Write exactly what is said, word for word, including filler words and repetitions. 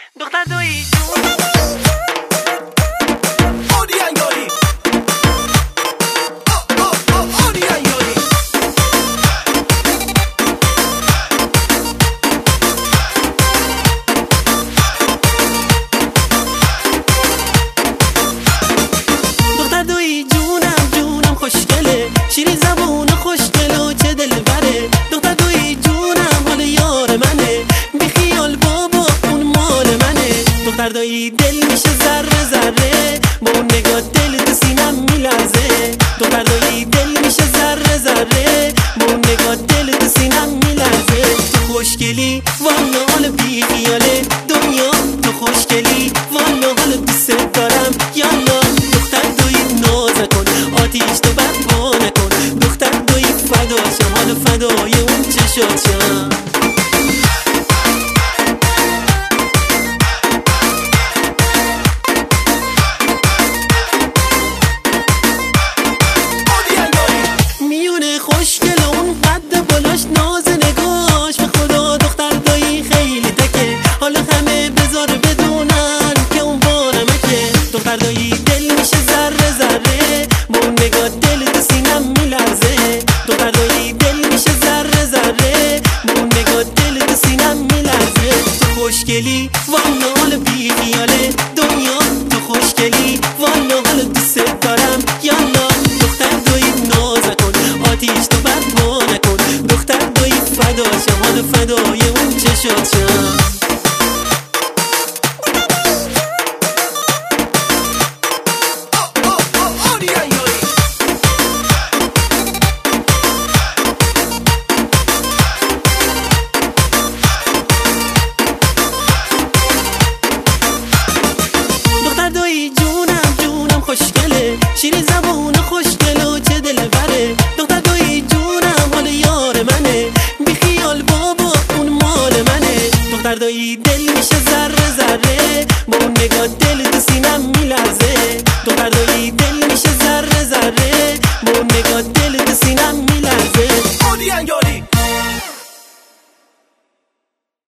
دختر دویی جون شیرین زبون خوشگل و چه دلبره. دختر دویی جونم حال یار منه، بی خیال بابا اون مال منه. دختر دویی دل میشه ذره ذره، با اون نگاه دل تو سینم میلرزه. دختر دویی دل میشه ذره ذره، با اون نگاه دل تو سینم میلرزه. تو خوشگلی والا حال بی خیاله دنیا، تو خوشگلی والا حال دوست دارم یالا. دختر دویی ناز نکن آتیش تو بر پا نکن، دختر دویی فداشم حالا فدای اون چشاشم. میونه خوشگل اون قد بالاش ناز نگاش، به خدا دختر دویی خیلی تکه، حالا همه بذار بدونن که اون بارمکه. دختر دویی دل میشه ذره ذره، با اون نگاه دل تو سینم میلرزه. دختر دویی دل میشه ذره ذره، با اون نگاه دل تو سینم میلرزه. تو خوشگلی والا حال بی خیاله دنیا، تو خوشگلی والا حال دوست دارم یالا. دختر دویی ناز نکن آتیش تو بر پا نکن، دختر دویی فداشم حالا فدای اون چشاشم. خوشگله شیرین زبون خوشگل و چه دلبره. دختر دویی جونم حال یار منه، بی خیال بابا اون مال منه. دختر دویی دل میشه ذره ذره، با اون نگاه